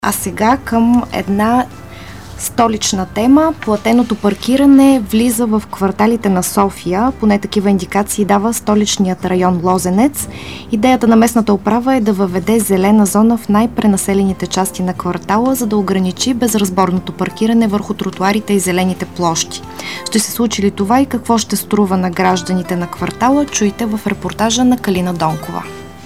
А сега към една столична тема. Платеното паркиране влиза в кварталите на София. Поне такива индикации дава столичният район Лозенец. Идеята на местната управа е да въведе зелена зона в най-пренаселените части на квартала, за да ограничи безразборното паркиране върху тротуарите и зелените площи. Ще се случи ли това и какво ще струва на гражданите на квартала? Чуйте в репортажа на Калина Донкова.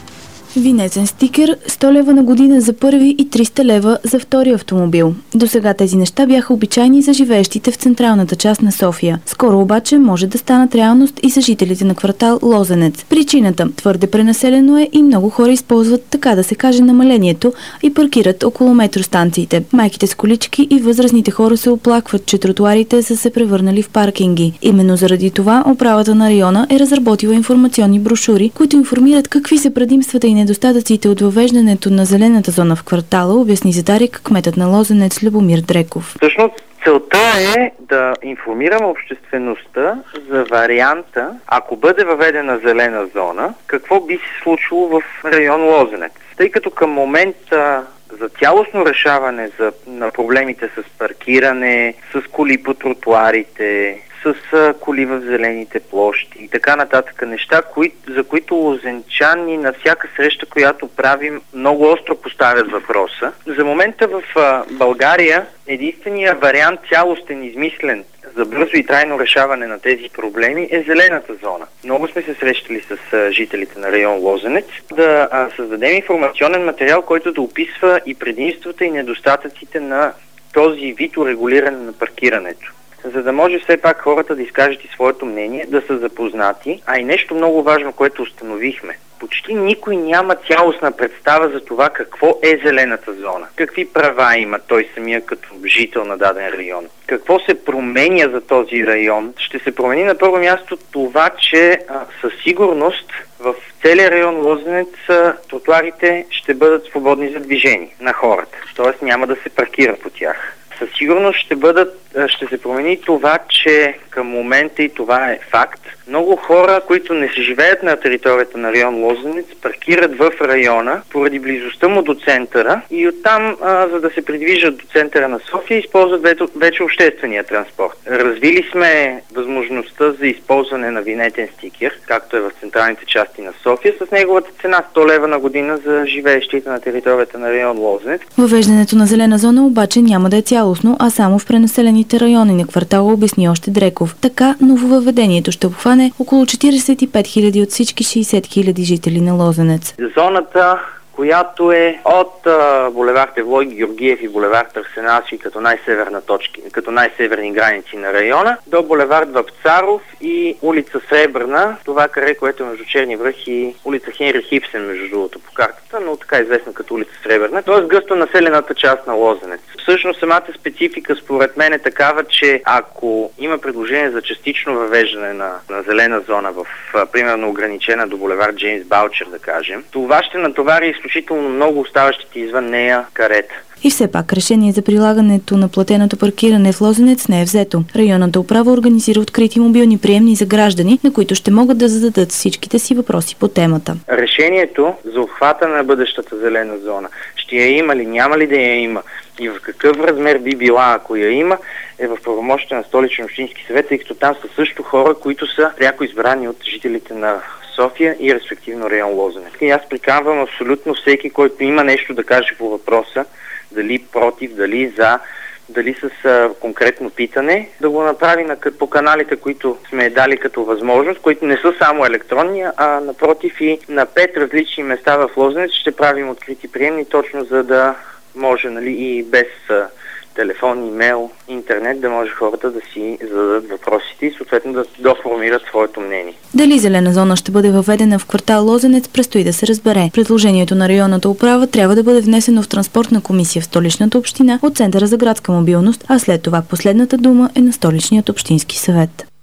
Винетен стикер, 100 лева на година за първи и 300 лева за втори автомобил. До сега тези неща бяха обичайни за живеещите в централната част на София. Скоро обаче може да станат реалност и за жителите на квартал Лозенец. Причината – твърде пренаселено е и много хора използват, така да се каже, намалението и паркират около метростанциите. Майките с колички и възрастните хора се оплакват, че тротуарите са се превърнали в паркинги. Именно заради това управата на района е разработила информационни брошури, които информират какви са предимствата и недостатъците от въвеждането на зелената зона в квартала, обясни за Дарик кметът на Лозенец Любомир Дреков. Всъщност целта е да информираме обществеността за варианта, ако бъде въведена зелена зона, какво би се случило в район Лозенец. Тъй като към момента за цялостно решаване на проблемите с паркиране, с коли по тротуарите, с коли в зелените площи и така нататък неща, за които лозенчани на всяка среща, която правим, много остро поставят въпроса. За момента в България единственият вариант, цялостен, измислен за бързо и трайно решаване на тези проблеми е зелената зона. Много сме се срещали с жителите на район Лозенец да създадем информационен материал, който да описва и предимствата и недостатъците на този вид урегулиране на паркирането. За да може все пак хората да изкажат и своето мнение, да са запознати. А и нещо много важно, което установихме. Почти никой няма цялостна представа за това какво е зелената зона. Какви права има той самия като жител на даден район. Какво се променя за този район. Ще се промени на първо място това, че със сигурност в целия район Лозенец тротуарите ще бъдат свободни за движение на хората. Тоест няма да се паркира по тях. Със сигурност ще се промени това, че към момента, и това е факт, много хора, които не се живеят на територията на район Лозенец, паркират в района поради близостта му до центъра и оттам, за да се придвижат до центъра на София, използват вече обществения транспорт. Развили сме възможността за използване на винетен стикер, както е в централните части на София, с неговата цена 100 лева на година за живеещите на територията на район Лозенец. Въвеждането на зелена зона обаче няма да е цялостно, а само в пренаселените райони на квартала, обясни още Дреков. Така нововъведението ще обхване около 45 000 от всички 60 000 жители на Лозенец. Зоната, която е от булевард Евлой Георгиев и булевард Арсеналски като най-северни граници на района, до булевард Вапцаров и улица Сребърна, това край, което е между Черни връх и улица Хенри Хипсен, между другото по картата, но така известна като улица Сребърна, т.е. гъсто населената част на Лозенец. Всъщност самата специфика според мен е такава, че ако има предложение за частично въвеждане на зелена зона в примерно ограничена до булевард Джеймс Балчер, да кажем, това ще натовари изключително много оставащите извън нея карета. И все пак решение за прилагането на платеното паркиране в Лозенец не е взето. Районната управа организира открити мобилни приемни за граждани, на които ще могат да зададат всичките си въпроси по темата. Решението за обхвата на бъдещата зелена зона, ще я има ли, няма ли да я има и в какъв размер би била, ако я има, е в правомощите на Столичен общински съвет, тъй като там са също хора, които са пряко избрани от жителите на София и респективно район Лозенец. И аз приканвам абсолютно всеки, който има нещо да каже по въпроса, дали против, дали за, дали с конкретно питане, да го направи по каналите, които сме дали като възможност, които не са само електронни, а напротив и на 5 различни места в Лозенец ще правим открити приемни, точно за да може, и без телефон, имейл, интернет, да може хората да си зададат въпросите и съответно да доформират своето мнение. Дали зелена зона ще бъде въведена в квартал Лозенец, предстои да се разбере. Предложението на районната управа трябва да бъде внесено в транспортна комисия в Столичната община от Центъра за градска мобилност, а след това последната дума е на Столичният общински съвет.